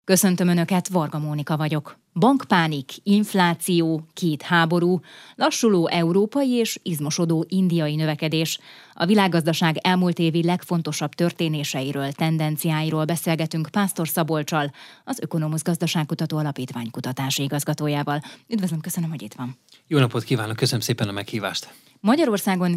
Köszöntöm Önöket, Varga Mónika vagyok. Bankpánik, infláció, két háború, lassuló európai és izmosodó indiai növekedés. A világgazdaság elmúlt évi legfontosabb történéseiről, tendenciáiról beszélgetünk Pásztor Szabolccsal, az Ökonomusz Gazdaságkutató Alapítvány kutatási igazgatójával. Üdvözlöm, köszönöm, hogy itt van. Jó napot kívánok, köszönöm szépen a meghívást. Magyarországon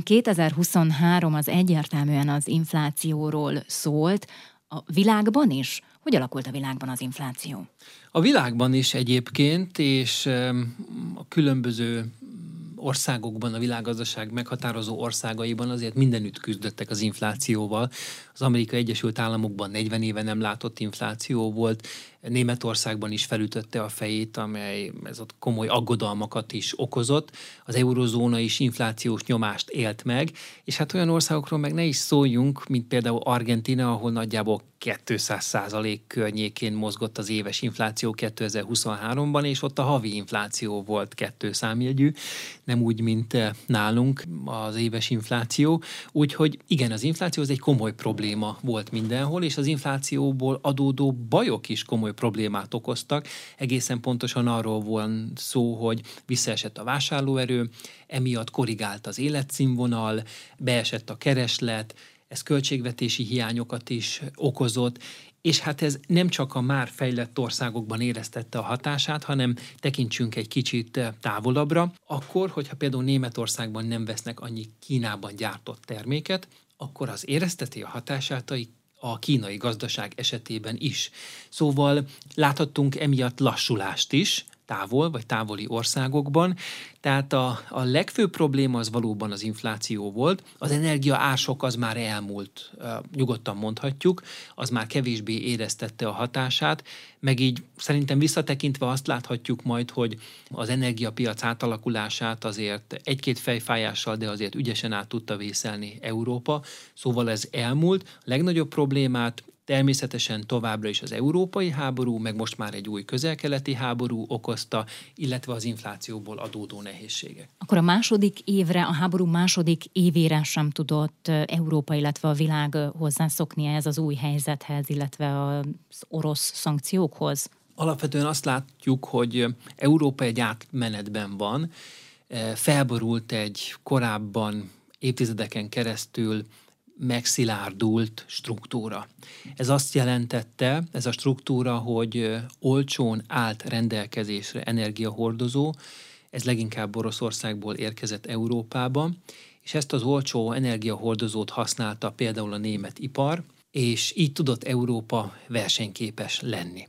2023 az egyértelműen az inflációról szólt. A világban is? Hogy alakult a világban az infláció? A világban is egyébként, és a különböző országokban, a világgazdaság meghatározó országaiban azért mindenütt küzdöttek az inflációval. Az Amerikai Egyesült Államokban 40 éve nem látott infláció volt, Németországban is felütötte a fejét, amely ez ott komoly aggodalmakat is okozott. Az eurozóna is inflációs nyomást élt meg, és hát olyan országokról meg ne is szóljunk, mint például Argentína, ahol nagyjából 200% környékén mozgott az éves infláció 2023-ban, és ott a havi infláció volt 2 számjegyű, nem úgy, mint nálunk az éves infláció. Úgyhogy igen, az infláció az egy komoly probléma volt mindenhol, és az inflációból adódó bajok is komoly problémát okoztak. Egészen pontosan arról van szó, hogy visszaesett a vásárlóerő, emiatt korrigált az életszínvonal, beesett a kereslet, ez költségvetési hiányokat is okozott, és hát ez nem csak a már fejlett országokban éreztette a hatását, hanem tekintsünk egy kicsit távolabbra. Akkor, hogyha például Németországban nem vesznek annyi Kínában gyártott terméket, akkor az érezteti a hatását a kínai gazdaság esetében is. Szóval láthattunk emiatt lassulást is, távol vagy távoli országokban. Tehát a legfőbb probléma az valóban az infláció volt. Az energia ársok az már elmúlt, nyugodtan mondhatjuk, az már kevésbé éreztette a hatását, meg így szerintem visszatekintve azt láthatjuk majd, hogy az energiapiac átalakulását azért egy-két fejfájással, de azért ügyesen át tudta vészelni Európa. Szóval ez elmúlt. A legnagyobb problémát természetesen továbbra is az európai háború, meg most már egy új közel-keleti háború okozta, illetve az inflációból adódó nehézségek. Akkor a második évre, a háború második évére sem tudott Európa, illetve a világ hozzászokni ez az új helyzethez, illetve az orosz szankciókhoz? Alapvetően azt látjuk, hogy Európa egy átmenetben van, felborult egy korábban évtizedeken keresztül megszilárdult struktúra. Ez azt jelentette, ez a struktúra, hogy olcsón állt rendelkezésre energiahordozó, ez leginkább Oroszországból érkezett Európába, és ezt az olcsó energiahordozót használta például a német ipar, és így tudott Európa versenyképes lenni.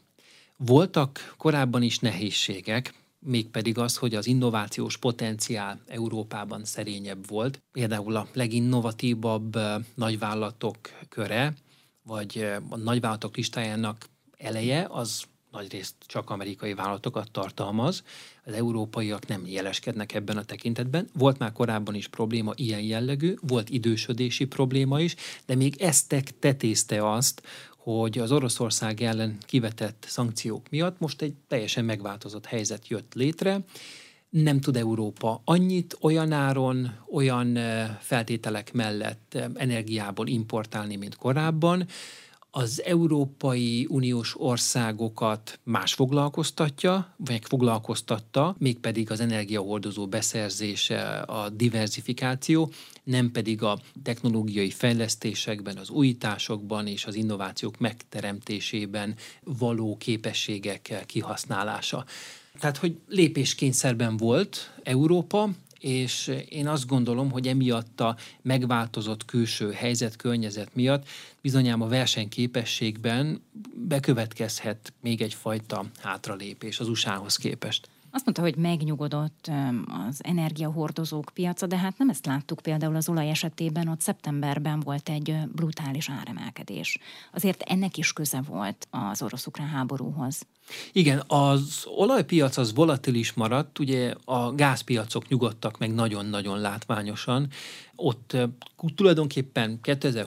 Voltak korábban is nehézségek, mégpedig az, hogy az innovációs potenciál Európában szerényebb volt. Például a leginnovatívabb nagyvállalatok köre, vagy a nagyvállalatok listájának eleje, az nagyrészt csak amerikai vállalatokat tartalmaz. Az európaiak nem jeleskednek ebben a tekintetben. Volt már korábban is probléma ilyen jellegű, volt idősödési probléma is, de még ezt tetézte azt, hogy az Oroszország ellen kivetett szankciók miatt most egy teljesen megváltozott helyzet jött létre. Nem tud Európa annyit, olyan áron, olyan feltételek mellett energiából importálni, mint korábban. Az Európai Uniós országokat más foglalkoztatja, vagy foglalkoztatta, mégpedig az energiahordozó beszerzése, a diverzifikáció, nem pedig a technológiai fejlesztésekben, az újításokban és az innovációk megteremtésében való képességek kihasználása. Tehát, hogy lépéskényszerben volt Európa, és én azt gondolom, hogy emiatt a megváltozott külső helyzet, környezet miatt bizonyám a versenyképességben bekövetkezhet még egyfajta hátralépés az USA-hoz képest. Azt mondta, hogy megnyugodott az energiahordozók piaca, de hát nem ezt láttuk például az olaj esetében, ott szeptemberben volt egy brutális áremelkedés. Azért ennek is köze volt az orosz-ukrán háborúhoz. Igen, az olajpiac az volatilis maradt, ugye a gázpiacok nyugodtak meg nagyon-nagyon látványosan. Ott tulajdonképpen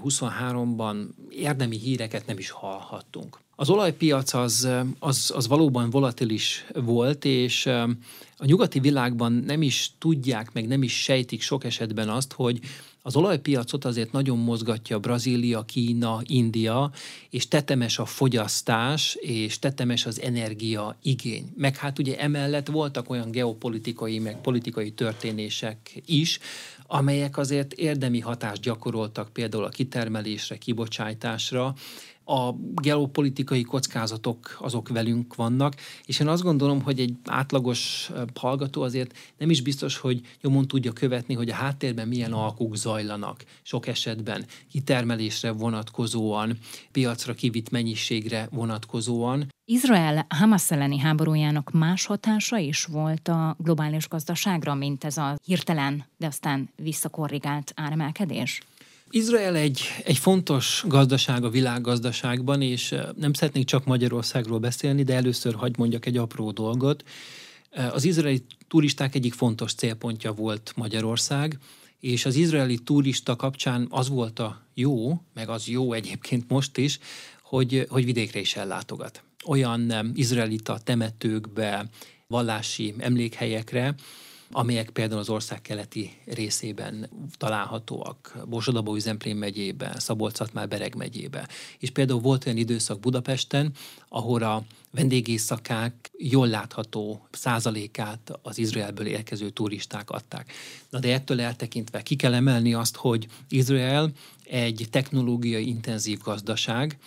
2023-ban érdemi híreket nem is hallhattunk. Az olajpiac az valóban volatilis volt, és a nyugati világban nem is tudják, meg nem is sejtik sok esetben azt, hogy Az olajpiacot azért nagyon mozgatja Brazília, Kína, India, és tetemes a fogyasztás, és tetemes az energia igény. Meg hát ugye emellett voltak olyan geopolitikai, meg politikai történések is, amelyek azért érdemi hatást gyakoroltak például a kitermelésre, kibocsátásra. A geopolitikai kockázatok azok velünk vannak, és én azt gondolom, hogy egy átlagos hallgató azért nem is biztos, hogy nyomon tudja követni, hogy a háttérben milyen alkuk zajlanak. Sok esetben kitermelésre vonatkozóan, piacra kivitt mennyiségre vonatkozóan. Izrael Hamas elleni háborújának más hatása is volt a globális gazdaságra, mint ez a hirtelen, de aztán visszakorrigált áremelkedés? Izrael egy fontos gazdaság a világgazdaságban, és nem szeretnék csak Magyarországról beszélni, de először hadd mondjak egy apró dolgot. Az izraeli turisták egyik fontos célpontja volt Magyarország, és az izraeli turista kapcsán az volt a jó, meg az jó egyébként most is, hogy vidékre is ellátogat. Olyan izraelita temetőkbe, vallási emlékhelyekre, amelyek például az ország keleti részében találhatóak, Borsod-Abaúj-Zemplén megyében, Szabolcs-Szatmár-Bereg megyében. És például volt olyan időszak Budapesten, ahol a vendégészakák jól látható százalékát az Izraelből érkező turisták adták. Na de ettől eltekintve ki kell emelni azt, hogy Izrael egy technológiai intenzív gazdaság,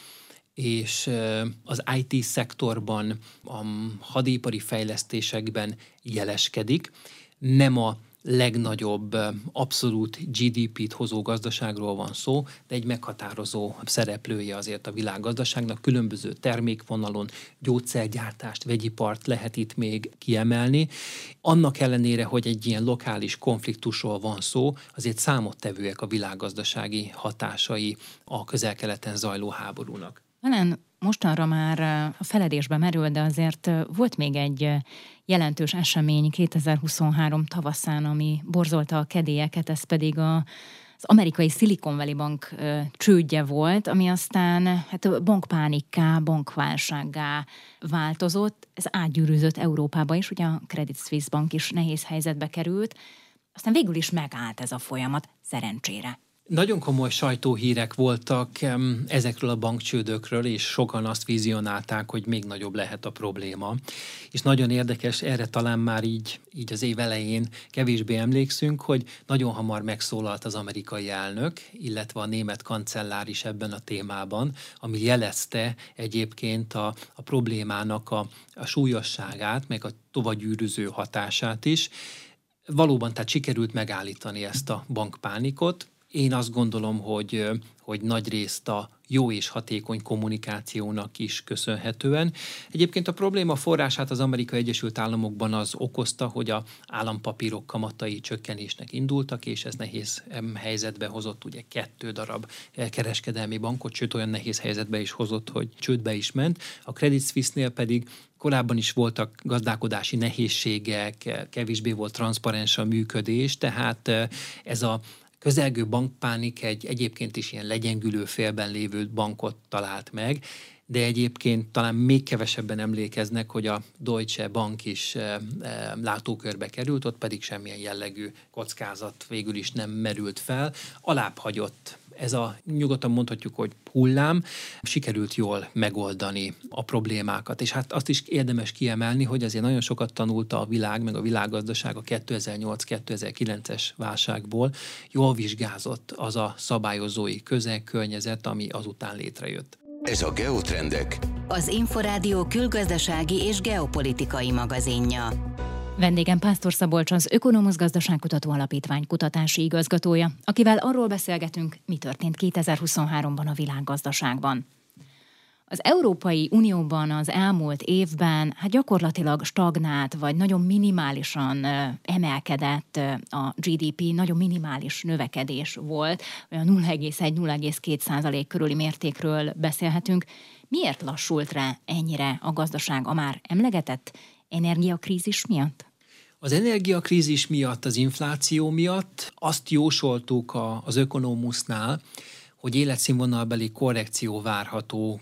és az IT szektorban, a hadipari fejlesztésekben jeleskedik. Nem a legnagyobb abszolút GDP-t hozó gazdaságról van szó, de egy meghatározó szereplője azért a világgazdaságnak. Különböző termékvonalon gyógyszergyártást, vegyipart lehet itt még kiemelni. Annak ellenére, hogy egy ilyen lokális konfliktusról van szó, azért számottevőek a világgazdasági hatásai a Közel-Keleten zajló háborúnak. Talán mostanra már a feledésbe merül, de azért volt még egy jelentős esemény 2023 tavaszán, ami borzolta a kedélyeket, ez pedig az amerikai Silicon Valley Bank csődje volt, ami aztán bankpánikká, bankválsággá változott. Ez átgyűrűzött Európába is, ugye a Credit Suisse Bank is nehéz helyzetbe került. Aztán végül is megállt ez a folyamat, szerencsére. Nagyon komoly sajtóhírek voltak ezekről a bankcsődökről, és sokan azt vizionálták, hogy még nagyobb lehet a probléma. És nagyon érdekes, erre talán már így az év elején kevésbé emlékszünk, hogy nagyon hamar megszólalt az amerikai elnök, illetve a német kancellár is ebben a témában, ami jelezte egyébként a problémának a súlyosságát, meg a tovagyűrűző hatását is. Valóban tehát sikerült megállítani ezt a bankpánikot. Én azt gondolom, hogy nagyrészt a jó és hatékony kommunikációnak is köszönhetően. Egyébként a probléma forrását az Amerikai Egyesült Államokban az okozta, hogy az állampapírok kamatai csökkenésnek indultak, és ez nehéz helyzetbe hozott ugye 2 darab kereskedelmi bankot, sőt olyan nehéz helyzetbe is hozott, hogy csődbe is ment. A Credit Suisse-nél pedig korábban is voltak gazdálkodási nehézségek, kevésbé volt transzparens a működés, tehát ez a közelgő bankpánik egy egyébként is ilyen legyengülő félben lévő bankot talált meg, de egyébként talán még kevesebben emlékeznek, hogy a Deutsche Bank is látókörbe került, ott pedig semmilyen jellegű kockázat végül is nem merült fel. Alább hagyott ez a, nyugodtan mondhatjuk, hogy hullám, sikerült jól megoldani a problémákat. És hát azt is érdemes kiemelni, hogy azért nagyon sokat tanulta a világ, meg a világgazdaság a 2008-2009-es válságból. Jól vizsgázott az a szabályozói közeg, környezet, ami azután létrejött. Ez a Geotrendek, az Inforádió külgazdasági és geopolitikai magazinja. Vendégem Pásztor Szabolcs, az Ökonomusz Gazdaságkutató Alapítvány kutatási igazgatója, akivel arról beszélgetünk, mi történt 2023-ban a világgazdaságban. Az Európai Unióban az elmúlt évben gyakorlatilag stagnált, vagy nagyon minimálisan emelkedett a GDP, nagyon minimális növekedés volt, olyan 0,1-0,2% körüli mértékről beszélhetünk. Miért lassult rá ennyire a gazdaság a már emlegetett energiakrízis miatt? Az energiakrízis miatt, az infláció miatt azt jósoltuk az Ökonomusznál, hogy életszínvonalbeli korrekció várható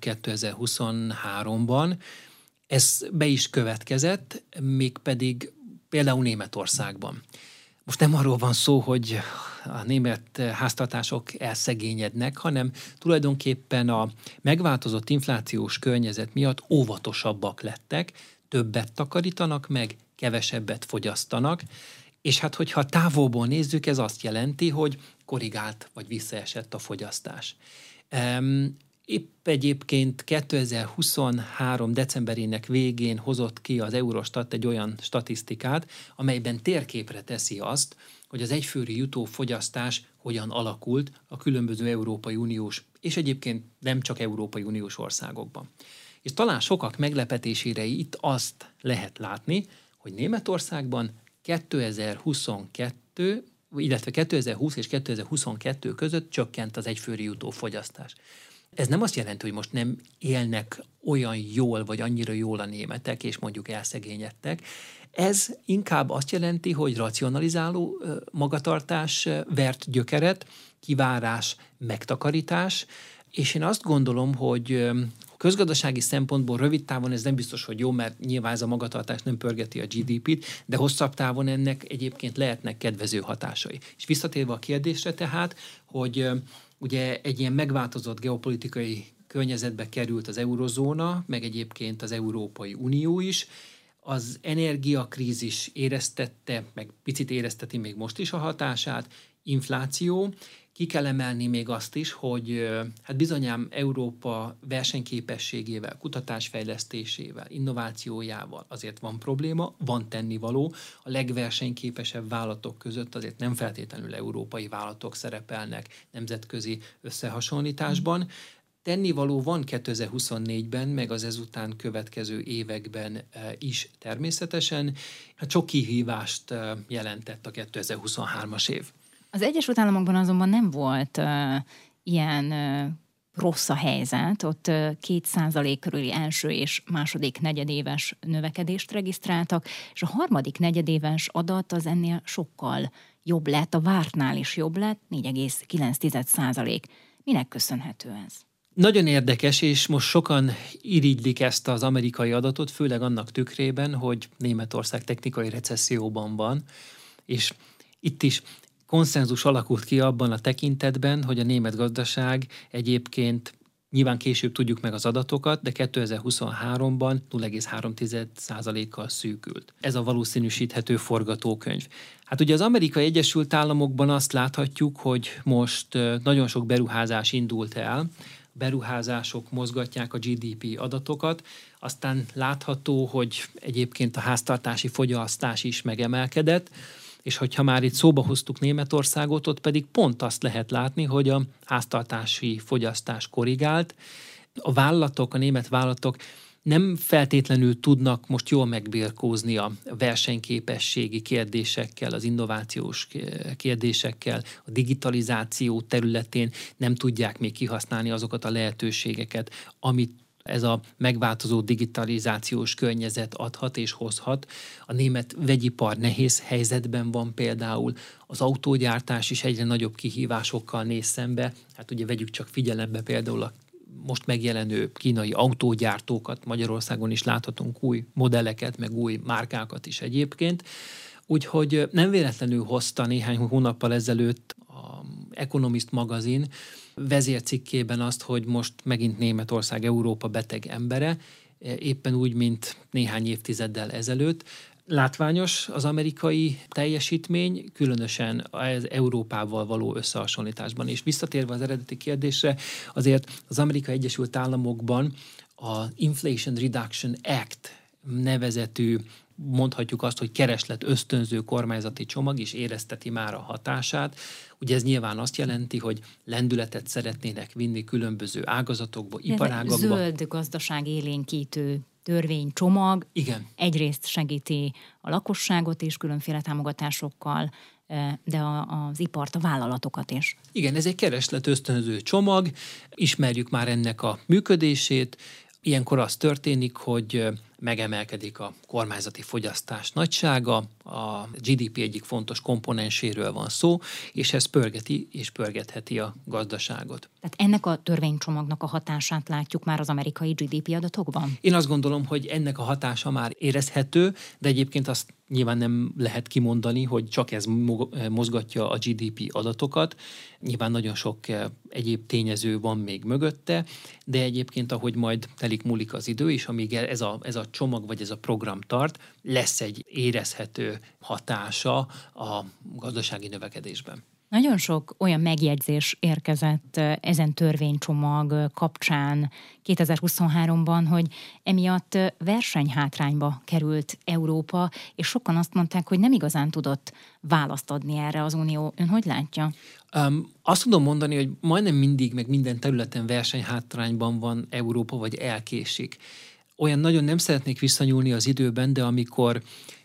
2023-ban. Ez be is következett, mégpedig például Németországban. Most nem arról van szó, hogy a német háztartások elszegényednek, hanem tulajdonképpen a megváltozott inflációs környezet miatt óvatosabbak lettek, többet takarítanak meg, kevesebbet fogyasztanak, és hát hogyha távolból nézzük, ez azt jelenti, hogy korrigált vagy visszaesett a fogyasztás. Épp egyébként 2023. decemberének végén hozott ki az Eurostat egy olyan statisztikát, amelyben térképre teszi azt, hogy az egyfőre jutó fogyasztás hogyan alakult a különböző Európai Uniós, és egyébként nem csak Európai Uniós országokban. És talán sokak meglepetésére itt azt lehet látni, hogy Németországban 2022, illetve 2020 és 2022 között csökkent az egyfőre jutó fogyasztás. Ez nem azt jelenti, hogy most nem élnek olyan jól, vagy annyira jól a németek, és mondjuk elszegényedtek. Ez inkább azt jelenti, hogy racionalizáló magatartás vert gyökeret, kivárás, megtakarítás, és én azt gondolom, hogy közgazdasági szempontból rövid távon ez nem biztos, hogy jó, mert nyilván ez a magatartás nem pörgeti a GDP-t, de hosszabb távon ennek egyébként lehetnek kedvező hatásai. És visszatérve a kérdésre tehát, hogy ugye egy ilyen megváltozott geopolitikai környezetbe került az eurozóna, meg egyébként az Európai Unió is. Az energiakrízis éreztette, meg picit érezteti még most is a hatását, infláció. Ki kell emelni még azt is, hogy hát bizonyám Európa versenyképességével, kutatásfejlesztésével, innovációjával azért van probléma, van tennivaló. A legversenyképesebb vállalatok között azért nem feltétlenül európai vállalatok szerepelnek nemzetközi összehasonlításban. Tennivaló van 2024-ben, meg az ezután következő években is természetesen. Sok kihívást jelentett a 2023-as év. Az Egyesült Államokban azonban nem volt ilyen rossz a helyzet, ott 2% körüli első és második negyedéves növekedést regisztráltak, és a harmadik negyedéves adat az ennél sokkal jobb lett, a vártnál is jobb lett, 4,9%. Minek köszönhető ez? Nagyon érdekes, és most sokan irigylik ezt az amerikai adatot, főleg annak tükrében, hogy Németország technikai recesszióban van, és itt is konszenzus alakult ki abban a tekintetben, hogy a német gazdaság egyébként nyilván később tudjuk meg az adatokat, de 2023-ban 0,3%-kal szűkült. Ez a valószínűsíthető forgatókönyv. Hát ugye az Amerikai Egyesült Államokban azt láthatjuk, hogy most nagyon sok beruházás indult el, beruházások mozgatják a GDP adatokat, aztán látható, hogy egyébként a háztartási fogyasztás is megemelkedett, és hogyha már itt szóba hoztuk Németországot, ott pedig pont azt lehet látni, hogy a háztartási fogyasztás korrigált. A vállalatok, a német vállalatok nem feltétlenül tudnak most jól megbirkózni a versenyképességi kérdésekkel, az innovációs kérdésekkel, a digitalizáció területén nem tudják még kihasználni azokat a lehetőségeket, amit ez a megváltozó digitalizációs környezet adhat és hozhat. A német vegyipar nehéz helyzetben van például, az autógyártás is egyre nagyobb kihívásokkal néz szembe. Hát ugye vegyük csak figyelembe például a most megjelenő kínai autógyártókat, Magyarországon is láthatunk új modelleket, meg új márkákat is egyébként. Úgyhogy nem véletlenül hozta néhány hónappal ezelőtt a Economist magazin vezércikkében azt, hogy most megint Németország Európa beteg embere, éppen úgy, mint néhány évtizeddel ezelőtt. Látványos az amerikai teljesítmény, különösen az Európával való összehasonlításban. És visszatérve az eredeti kérdésre, azért az Amerikai Egyesült Államokban a Inflation Reduction Act nevezetű, mondhatjuk azt, hogy kereslet ösztönző kormányzati csomag is érezteti már a hatását. Ugye ez nyilván azt jelenti, hogy lendületet szeretnének vinni különböző ágazatokba, iparágakba. Zöld gazdaság élénkítő törvénycsomag. Igen. Egyrészt segíti a lakosságot is különféle támogatásokkal, de az ipart, a vállalatokat is. Igen, ez egy kereslet ösztönző csomag, ismerjük már ennek a működését. Ilyenkor az történik, hogy megemelkedik a kormányzati fogyasztás nagysága, a GDP egyik fontos komponenséről van szó, és ez pörgeti és pörgetheti a gazdaságot. Tehát ennek a törvénycsomagnak a hatását látjuk már az amerikai GDP adatokban? Én azt gondolom, hogy ennek a hatása már érezhető, de egyébként azt nyilván nem lehet kimondani, hogy csak ez mozgatja a GDP adatokat. Nyilván nagyon sok egyéb tényező van még mögötte, de egyébként, ahogy majd telik-múlik az idő, és amíg ez a csomag vagy ez a program tart, lesz egy érezhető hatása a gazdasági növekedésben. Nagyon sok olyan megjegyzés érkezett ezen törvénycsomag kapcsán 2023-ban, hogy emiatt versenyhátrányba került Európa, és sokan azt mondták, hogy nem igazán tudott választ adni erre az Unió. Ön hogy látja? Azt tudom mondani, hogy majdnem mindig, meg minden területen versenyhátrányban van Európa, vagy elkésik. Olyan nagyon nem szeretnék visszanyúlni az időben, de amikor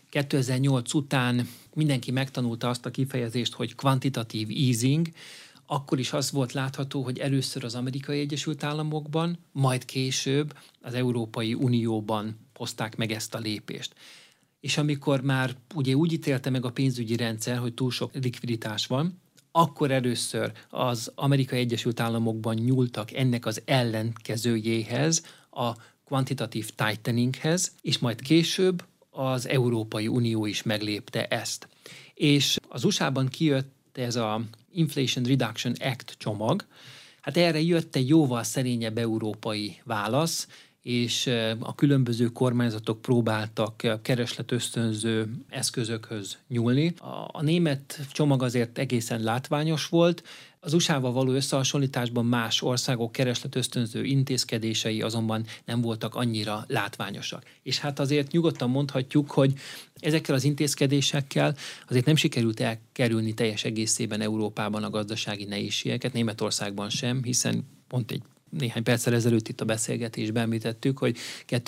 2008 után mindenki megtanulta azt a kifejezést, hogy quantitative easing, akkor is az volt látható, hogy először az Amerikai Egyesült Államokban, majd később az Európai Unióban hozták meg ezt a lépést. És amikor már ugye úgy ítélte meg a pénzügyi rendszer, hogy túl sok likviditás van, akkor először az Amerikai Egyesült Államokban nyúltak ennek az ellenkezőjéhez, a quantitative tighteninghez, és majd később az Európai Unió is meglépte ezt. És az USA-ban kijött ez a Inflation Reduction Act csomag, hát erre jött egy jóval szerényebb európai válasz, és a különböző kormányzatok próbáltak keresletösztönző eszközökhöz nyúlni. A német csomag azért egészen látványos volt, az USA-val való összehasonlításban más országok keresletösztönző intézkedései azonban nem voltak annyira látványosak. És hát azért nyugodtan mondhatjuk, hogy ezekkel az intézkedésekkel azért nem sikerült elkerülni teljes egészében Európában a gazdasági nehézségeket, Németországban sem, hiszen pont néhány perccel ezelőtt itt a beszélgetésben említettük, hogy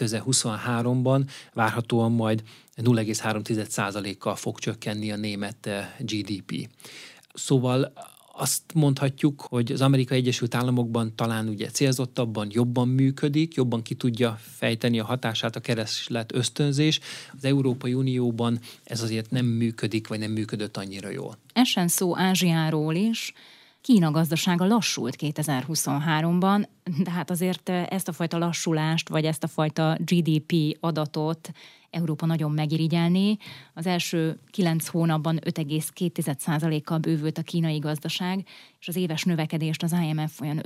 2023-ban várhatóan majd 0,3%-kal fog csökkenni a német GDP. Szóval azt mondhatjuk, hogy az Amerikai Egyesült Államokban talán ugye célzottabban jobban működik, jobban ki tudja fejteni a hatását a kereslet ösztönzés. Az Európai Unióban ez azért nem működik, vagy nem működött annyira jól. Essen szó Ázsiáról is. Kína gazdasága lassult 2023-ban, de hát azért ezt a fajta lassulást, vagy ezt a fajta GDP adatot Európa nagyon megirigyelné. Az első 9 hónapban 5,2%-kal bővült a kínai gazdaság, és az éves növekedést az IMF olyan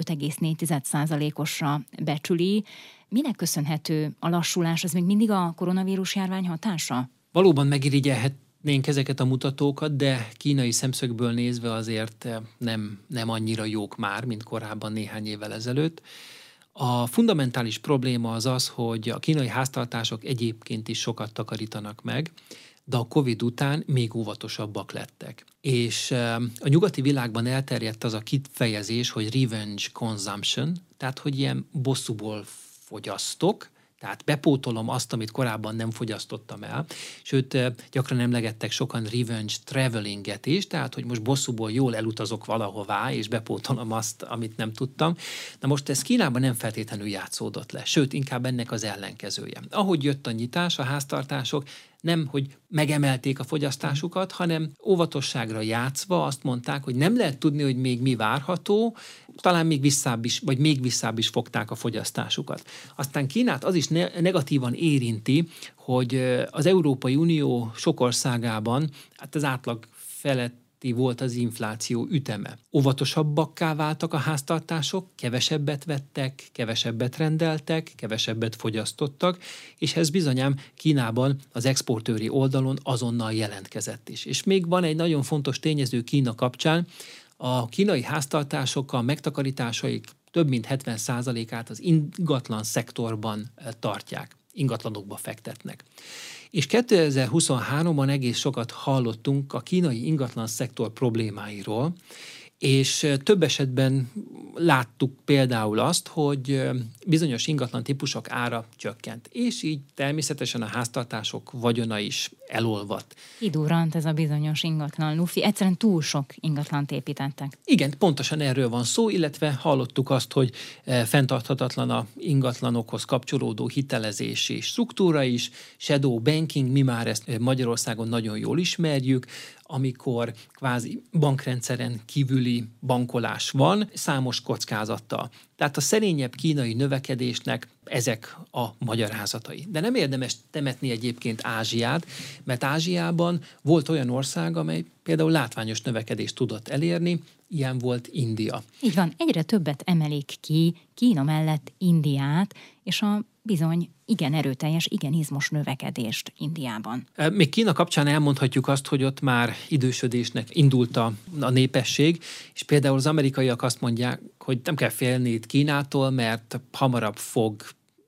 5,4%-osra becsüli. Minek köszönhető a lassulás? Ez még mindig a koronavírus járvány hatása? Valóban megirigyelhetnénk ezeket a mutatókat, de kínai szemszögből nézve azért nem annyira jók már, mint korábban néhány évvel ezelőtt. A fundamentális probléma az, hogy a kínai háztartások egyébként is sokat takarítanak meg, de a Covid után még óvatosabbak lettek. És a nyugati világban elterjedt az a kifejezés, hogy revenge consumption, tehát hogy ilyen bosszúból fogyasztok, tehát bepótolom azt, amit korábban nem fogyasztottam el. Sőt, gyakran emlegettek sokan revenge travelinget is, tehát hogy most bosszúból jól elutazok valahová, és bepótolom azt, amit nem tudtam. Na most ez Kínában nem feltétlenül játszódott le, sőt, inkább ennek az ellenkezője. Ahogy jött a nyitás, a háztartások nem, hogy megemelték a fogyasztásukat, hanem óvatosságra játszva azt mondták, hogy nem lehet tudni, hogy még mi várható, talán még visszább is fogták a fogyasztásukat. Aztán Kínát az is negatívan érinti, hogy az Európai Unió sok országában, hát az átlag felett volt az infláció üteme. Óvatosabbakká váltak a háztartások, kevesebbet vettek, kevesebbet rendeltek, kevesebbet fogyasztottak, és ez bizonyám Kínában az exportőri oldalon azonnal jelentkezett is. És még van egy nagyon fontos tényező Kína kapcsán, a kínai háztartások a megtakarításaik több mint 70%-át az ingatlan szektorban tartják, ingatlanokba fektetnek. És 2023-ban egész sokat hallottunk a kínai ingatlan szektor problémáiról, és több esetben láttuk például azt, hogy bizonyos ingatlan típusok ára csökkent, és így természetesen a háztartások vagyona is elolvadt. Kidurrant ez a bizonyos ingatlan lufi, egyszerűen túl sok ingatlant építettek. Igen, pontosan erről van szó, illetve hallottuk azt, hogy fenntarthatatlan a ingatlanokhoz kapcsolódó hitelezési struktúra is, shadow banking, mi már ezt Magyarországon nagyon jól ismerjük, amikor kvázi bankrendszeren kívüli bankolás van, számos kockázattal. Tehát a szerényebb kínai növekedésnek ezek a magyarázatai. De nem érdemes temetni egyébként Ázsiát, mert Ázsiában volt olyan ország, amely például látványos növekedést tudott elérni, ilyen volt India. Így van, egyre többet emelik ki Kína mellett Indiát, és a bizony igen erőteljes, igen izmos növekedést Indiában. Még Kína kapcsán elmondhatjuk azt, hogy ott már idősödésnek indult a népesség, és például az amerikaiak azt mondják, hogy nem kell félni itt Kínától, mert hamarabb fog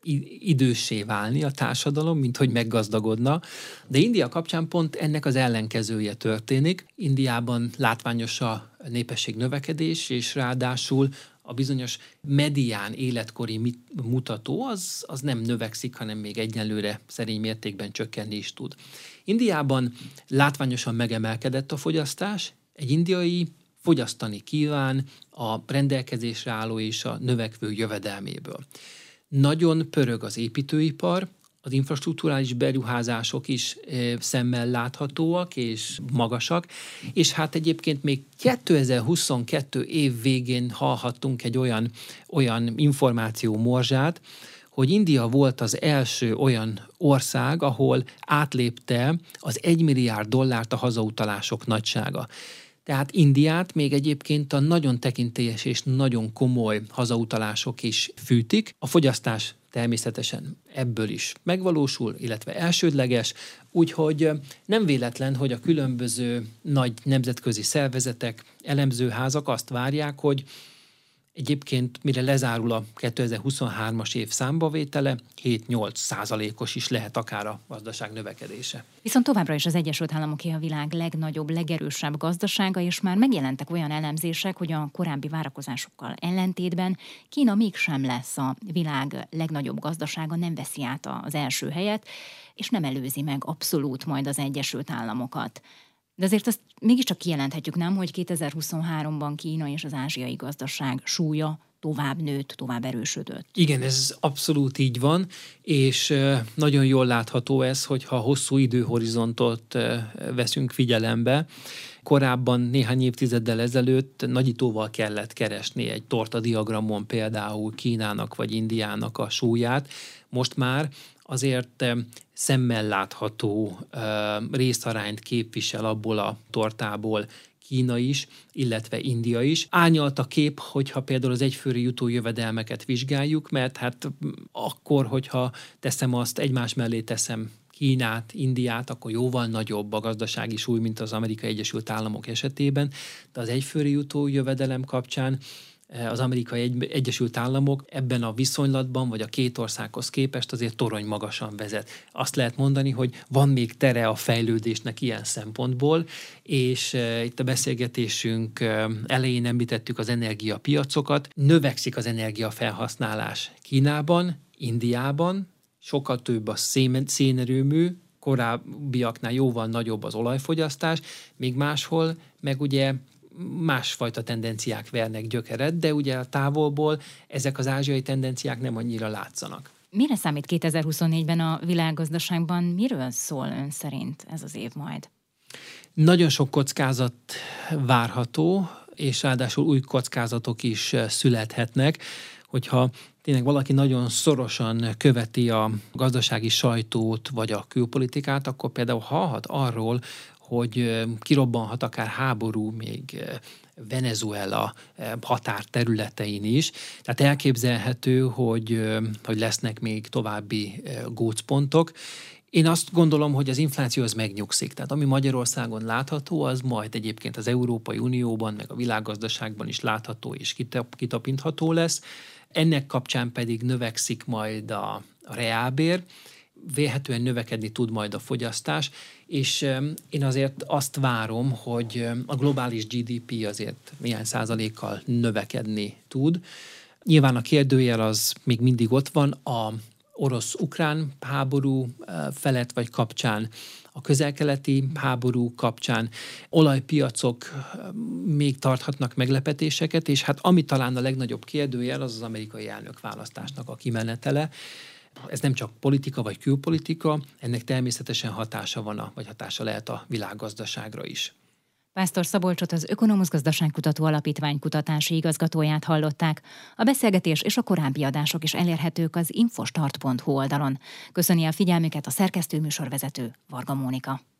időssé válni a társadalom, mint hogy meggazdagodna. De India kapcsán pont ennek az ellenkezője történik. Indiában látványos a népesség növekedés, és ráadásul a bizonyos medián életkori mutató az nem növekszik, hanem még egyenlőre szerény mértékben csökkenni is tud. Indiában látványosan megemelkedett a fogyasztás, egy indiai fogyasztani kíván a rendelkezésre álló és a növekvő jövedelméből. Nagyon pörög az építőipar, az infrastrukturális beruházások is szemmel láthatóak és magasak, és hát egyébként még 2022 év végén hallhattunk egy olyan információ morzsát, hogy India volt az első olyan ország, ahol átlépte az $1 milliárd a hazautalások nagysága. Tehát Indiát még egyébként a nagyon tekintélyes és nagyon komoly hazautalások is fűtik. A fogyasztás természetesen ebből is megvalósul, illetve elsődleges, úgyhogy nem véletlen, hogy a különböző nagy nemzetközi szervezetek, elemzőházak azt várják, hogy egyébként mire lezárul a 2023-as év számbavétele, 7-8% is lehet akár a gazdaság növekedése. Viszont továbbra is az Egyesült Államoké a világ legnagyobb, legerősebb gazdasága, és már megjelentek olyan elemzések, hogy a korábbi várakozásokkal ellentétben Kína mégsem lesz a világ legnagyobb gazdasága, nem veszi át az első helyet, és nem előzi meg abszolút majd az Egyesült Államokat. De azért azt mégiscsak kijelenthetjük, nem, hogy 2023-ban Kína és az ázsiai gazdaság súlya tovább nőtt, tovább erősödött. Igen, ez abszolút így van, és nagyon jól látható ez, hogyha hosszú időhorizontot veszünk figyelembe. Korábban néhány évtizeddel ezelőtt nagyítóval kellett keresni egy tortadiagramon például Kínának vagy Indiának a súlyát. Most már azért szemmel látható részarányt képvisel abból a tortából Kína is, illetve India is. Árnyalt a kép, hogyha például az egyfőre jutó jövedelmeket vizsgáljuk, mert hát akkor, hogyha teszem azt, egymás mellé teszem Kínát, Indiát, akkor jóval nagyobb a gazdasági súly, mint az Amerikai Egyesült Államok esetében, de az egyfőre jutó jövedelem kapcsán az Amerikai Egyesült Államok ebben a viszonylatban, vagy a két országhoz képest azért torony magasan vezet. Azt lehet mondani, hogy van még tere a fejlődésnek ilyen szempontból, és itt a beszélgetésünk elején említettük az energiapiacokat. Növekszik az energiafelhasználás Kínában, Indiában, sokkal több a szénerőmű, korábbiaknál jóval nagyobb az olajfogyasztás, még máshol meg ugye másfajta tendenciák vernek gyökeret, de ugye a távolból ezek az ázsiai tendenciák nem annyira látszanak. Mire számít 2024-ben a világgazdaságban? Miről szól ön szerint ez az év majd? Nagyon sok kockázat várható, és ráadásul új kockázatok is születhetnek, hogyha tényleg valaki nagyon szorosan követi a gazdasági sajtót vagy a külpolitikát, akkor például hallhat arról, hogy kirobbanhat akár háború még Venezuela határterületein is. Tehát elképzelhető, hogy lesznek még további gócpontok. Én azt gondolom, hogy az infláció az megnyugszik. Tehát ami Magyarországon látható, az majd egyébként az Európai Unióban, meg a világgazdaságban is látható és kitapintható lesz. Ennek kapcsán pedig növekszik majd a reálbér. vélhetően növekedni tud majd a fogyasztás, és én azért azt várom, hogy a globális GDP azért milyen százalékkal növekedni tud. Nyilván a kérdőjel az még mindig ott van, a orosz-ukrán háború felett vagy kapcsán, a közel-keleti háború kapcsán olajpiacok még tarthatnak meglepetéseket, és hát ami talán a legnagyobb kérdőjel, az amerikai elnökválasztásnak a kimenetele. Ez nem csak politika vagy külpolitika, ennek természetesen hatása lehet a világgazdaságra is. Pásztor Szabolcsot, az Ökonomusz Gazdaságkutató Alapítvány kutatási igazgatóját hallották. A beszélgetés és a korábbi adások is elérhetők az infostart.hu oldalon. Köszöni a figyelmüket a szerkesztő műsorvezető Varga Mónika.